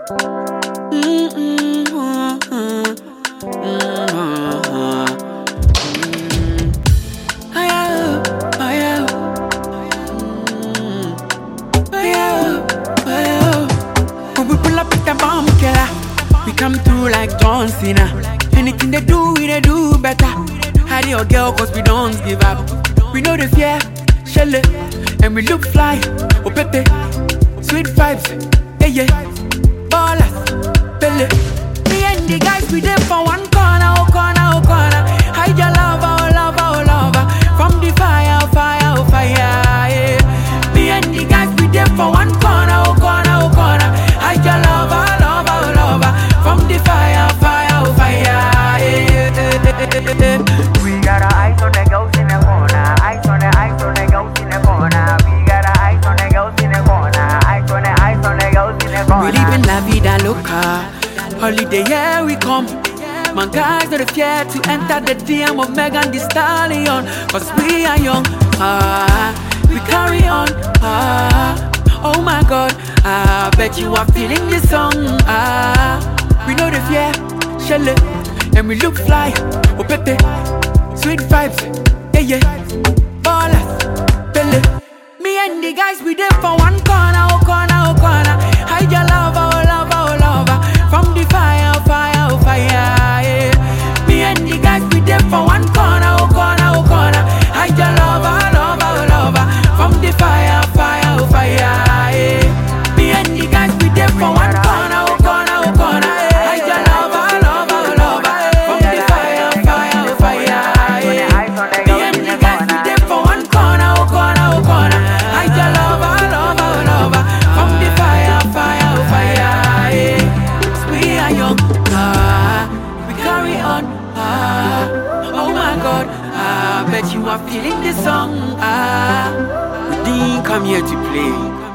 When we pull up with the bomb killer, we come through like John Cena. Anything they do better. Hide your girl cause we don't give up. We know the fear, shell it, and we look fly. Oh pepe, sweet vibes, yeah yeah. Ballers, belly. Me and the guys we there for one corner, oh corner, oh corner. Hide your lover, oh lover, oh lover. From the fire, oh fire, oh fire, yeah. Me and the guys we there for one corner, oh corner, oh corner. Hide your lover, lover, oh lover. From the fire, fire, oh fire, yeah. We got our eyes on the girls in the corner. Eyes on the girls in the corner. We got our eyes on the girls in the corner. Eyes on the girls in the corner. We live in la vida loca. Holiday, yeah, we come. My guys not fear to enter the DM of Megan Thee Stallion. Cause we are young, we carry on, oh my God, I bet you are feeling this song, we know the fear, shell it, and we look fly, oh pepe, sweet vibes, yeah yeah, ballers, belly. Me and the guys we there for one corner, oh corner, oh corner. Hide your lover, oh lover, oh lover. From the fire, fire, oh fire, yeah. Me and the guys we there for one corner, oh corner, oh corner. Hide your lover, lover, oh lover. From the fire, fire, oh fire, yeah. Me and the guys we there for one corner, oh corner, oh corner. Hide your lover, lover, oh lover. From the fire, fire, oh fire, yeah. Me and the guys we there for one corner, oh corner, oh corner. Hide your lover, lover, oh lover. From the fire, fire, oh fire, yeah. We are young, we carry on, oh my God, I bet you are feeling this song, we didn't come here to play.